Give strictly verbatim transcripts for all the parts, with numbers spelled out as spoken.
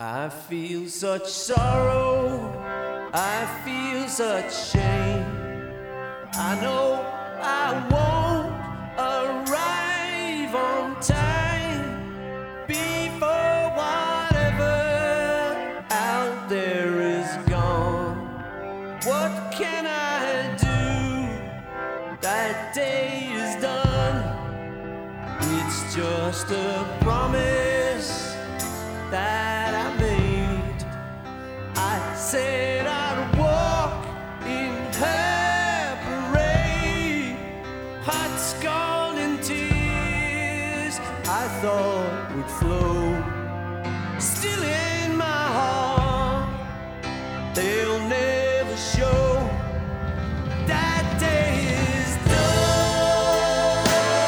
I feel such sorrow, I feel such shame. I know I won't arrive on time before whatever out there is gone. What can I do? That day is done. It's just a promise that I made. I said I'd walk in her parade, heart scorn and tears I thought would flow. Still in my heart, they'll never show. That day is done.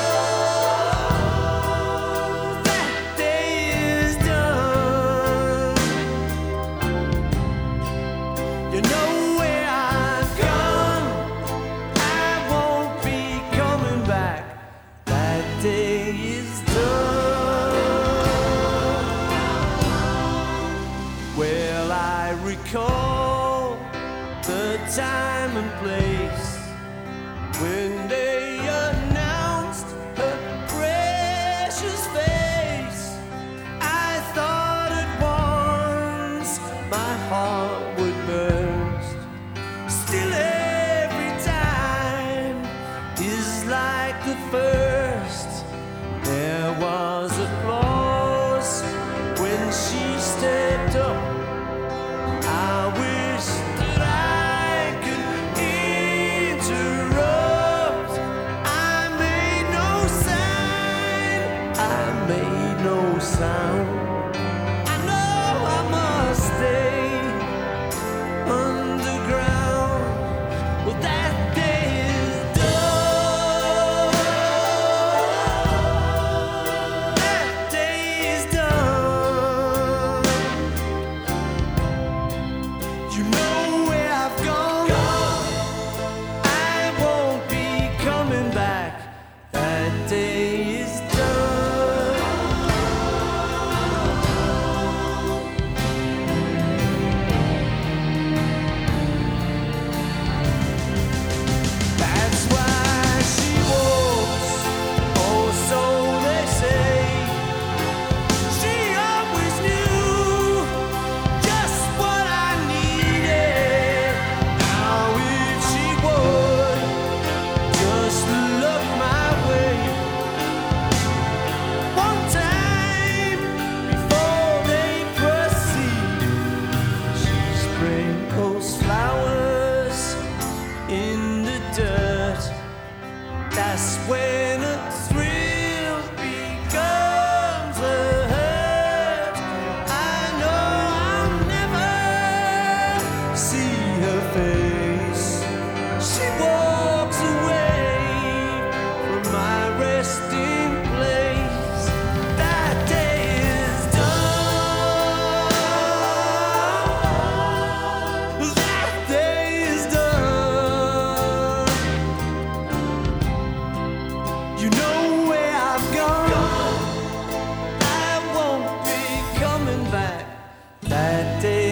That day is done. You know where I've gone, I won't be coming back. That day is done. Well, I recall the time and place when they announced her precious face. I thought at once my heart would burst. Still every time is like the first. There was applause when she stepped up. I wish that I could interrupt. I made no sign, I made no sound. I know I must stay underground. Well, that day is done. That day is done. You know where I've gone, I won't be coming back. That day is done. That's why she walks, oh so they say. She always knew just what I needed. Now if she would just look my way one time before they proceed, she sprinkles flowers in the dirt. That's when a thrill becomes a hurt. I know I'll never see her face. She walks away from my resting place. That day is done. That day is done. You know where I've gone, I won't be coming back. That day